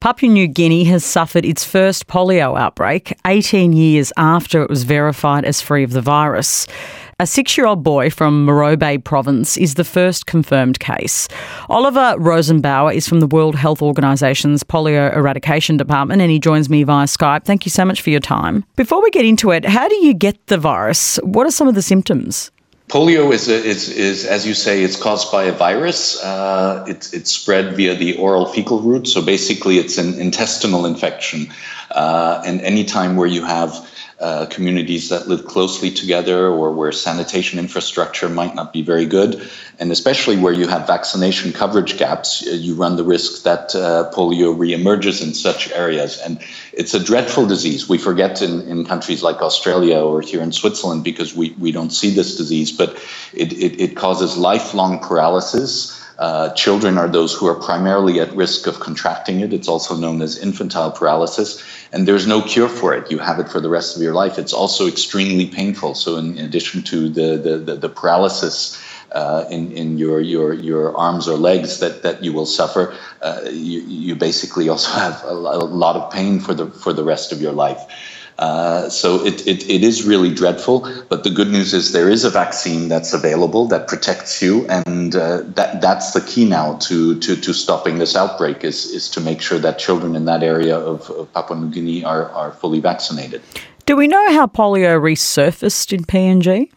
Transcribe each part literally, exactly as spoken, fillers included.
Papua New Guinea has suffered its first polio outbreak eighteen years after it was verified as free of the virus. A six-year-old boy from Morobe province is the first confirmed case. Oliver Rosenbauer is from the World Health Organisation's Polio Eradication Department and he joins me via Skype. Thank you so much for your time. Before we get into it, how do you get the virus? What are some of the symptoms? Polio is, is, is, as you say, it's caused by a virus. Uh, it's, it's spread via the oral fecal route. So basically, it's an intestinal infection. Uh, and any time where you have uh, communities that live closely together or where sanitation infrastructure might not be very good, and especially where you have vaccination coverage gaps, you run the risk that uh, polio reemerges in such areas. And it's a dreadful disease. We forget in, in countries like Australia or here in Switzerland because we, we don't see this disease, but it, it, it causes lifelong paralysis. Uh, children are those who are primarily at risk of contracting it. It's also known as infantile paralysis, and there's no cure for it. You have it for the rest of your life. It's also extremely painful. So in, in addition to the, the, the, the paralysis Uh, in, in your, your, your arms or legs that, that you will suffer, uh, you, you basically also have a, a lot of pain for the, for the rest of your life. Uh, so it, it, it is really dreadful, but the good news is there is a vaccine that's available that protects you, and uh, that, that's the key now to, to, to stopping this outbreak is, is to make sure that children in that area of, of Papua New Guinea are, are fully vaccinated. Do we know how polio resurfaced in P N G?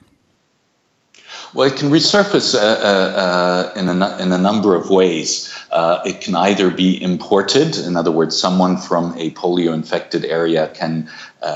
Well, it can resurface uh, uh, in, a, in a number of ways. Uh, it can either be imported, in other words, someone from a polio-infected area can uh,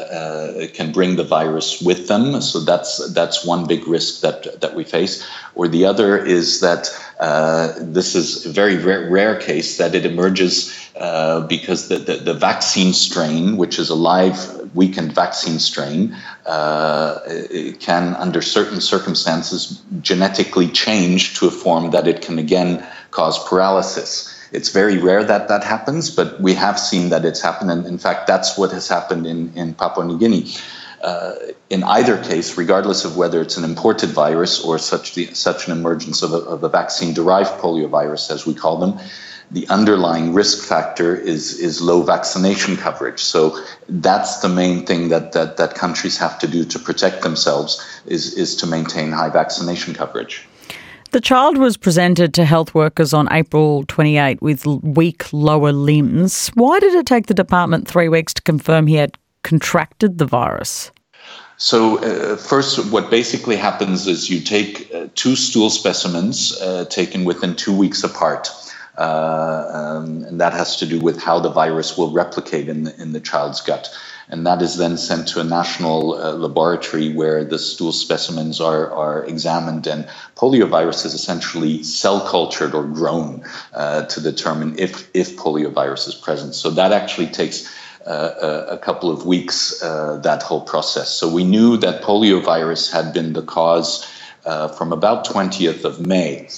uh, can bring the virus with them. So that's that's one big risk that that we face. Or the other is that uh, this is a very rare, rare case that it emerges uh, because the, the, the vaccine strain, which is a live weakened vaccine strain, uh, it can, under certain circumstances, genetically change to a form that it can again cause paralysis. It's very rare that that happens, but we have seen that it's happened. And in fact, that's what has happened in, in Papua New Guinea. Uh, in either case, regardless of whether it's an imported virus or such, the, such an emergence of a, of a vaccine-derived poliovirus, as we call them, the underlying risk factor is, is low vaccination coverage. So that's the main thing that, that, that countries have to do to protect themselves is, is to maintain high vaccination coverage. The child was presented to health workers on April twenty-eighth with weak lower limbs. Why did it take the department three weeks to confirm he had contracted the virus? So uh, first, what basically happens is you take uh, two stool specimens uh, taken within two weeks apart. Uh, um, and that has to do with how the virus will replicate in the, in the child's gut. And that is then sent to a national uh, laboratory where the stool specimens are, are examined. And poliovirus is essentially cell cultured or grown uh, to determine if, if poliovirus is present. So that actually takes uh, a, a couple of weeks, uh, that whole process. So we knew that poliovirus had been the cause uh, from about twentieth of May.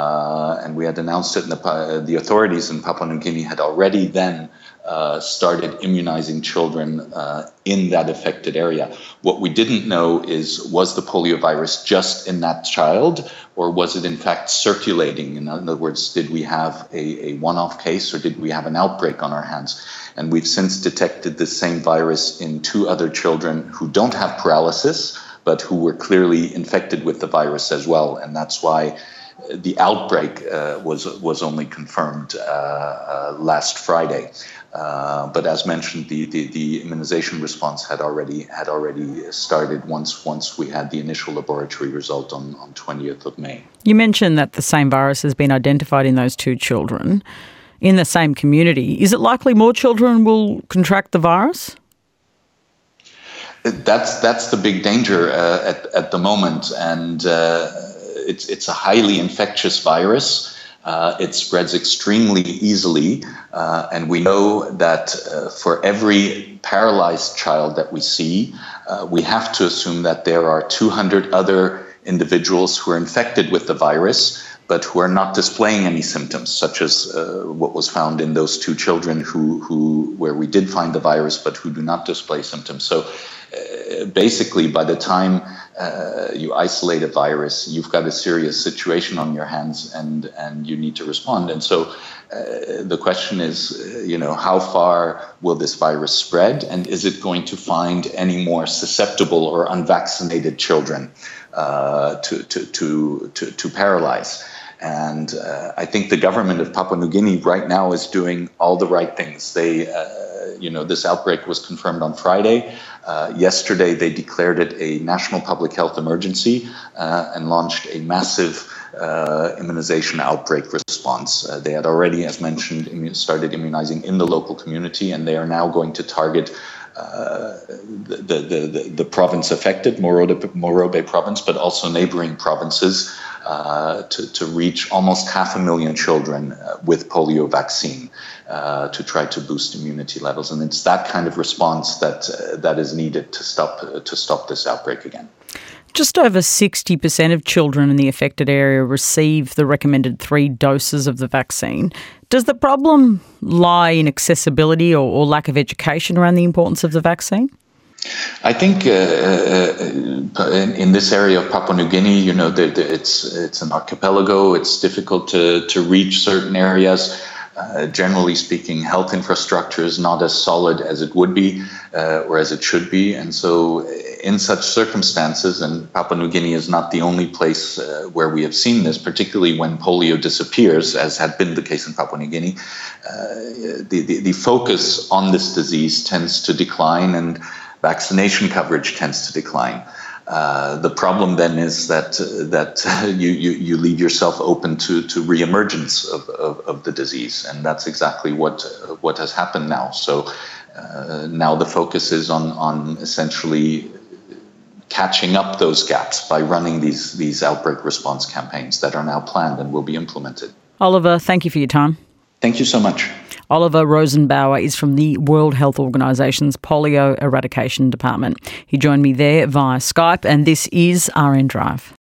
Uh, and we had announced it, in the, uh, the authorities in Papua New Guinea had already then uh, started immunizing children uh, in that affected area. What we didn't know is, was the poliovirus just in that child, or was it in fact circulating? In other words, did we have a, a one-off case, or did we have an outbreak on our hands? And we've since detected the same virus in two other children who don't have paralysis, but who were clearly infected with the virus as well. And that's why the outbreak uh, was was only confirmed uh, uh, last Friday, uh, but as mentioned, the, the, the immunization response had already had already started once once we had the initial laboratory result on on twentieth of May. You mentioned that the same virus has been identified in those two children in the same community. Is it likely more children will contract the virus? That's that's the big danger uh, at at the moment, and. Uh, It's, it's a highly infectious virus. Uh, it spreads extremely easily. Uh, and we know that uh, for every paralyzed child that we see, uh, we have to assume that there are two hundred other individuals who are infected with the virus, but who are not displaying any symptoms, such as uh, what was found in those two children who, who, where we did find the virus, but who do not display symptoms. So uh, basically, by the time Uh, you isolate a virus, you've got a serious situation on your hands, and, and you need to respond. And so Uh, the question is, uh, you know, how far will this virus spread, and is it going to find any more susceptible or unvaccinated children uh, to, to, to, to, to paralyze? And uh, I think the government of Papua New Guinea right now is doing all the right things. They, uh, you know, this outbreak was confirmed on Friday. Uh, yesterday, they declared it a national public health emergency uh, and launched a massive uh, immunization outbreak response. Uh, they had already, as mentioned, immu- started immunizing in the local community, and they are now going to target uh, the, the, the, the province affected, Morobe, Morobe province, but also neighboring provinces uh, to, to reach almost half a million children uh, with polio vaccine. Uh, to try to boost immunity levels, and it's that kind of response that uh, that is needed to stop uh, to stop this outbreak again. Just over sixty percent of children in the affected area receive the recommended three doses of the vaccine. Does the problem lie in accessibility or, or lack of education around the importance of the vaccine? I think uh, uh, in, in this area of Papua New Guinea, you know, the, the, it's it's an archipelago. It's difficult to to reach certain areas. Uh, generally speaking, health infrastructure is not as solid as it would be uh, or as it should be. And so in such circumstances, and Papua New Guinea is not the only place uh, where we have seen this, particularly when polio disappears, as had been the case in Papua New Guinea, uh, the, the, the focus on this disease tends to decline and vaccination coverage tends to decline. Uh, the problem then is that uh, that uh, you, you you leave yourself open to to reemergence of, of, of the disease, and that's exactly what uh, what has happened now. So uh, now the focus is on on essentially catching up those gaps by running these these outbreak response campaigns that are now planned and will be implemented. Oliver, thank you for your time. Thank you so much. Oliver Rosenbauer is from the World Health Organisation's Polio Eradication Department. He joined me there via Skype, and this is R N Drive.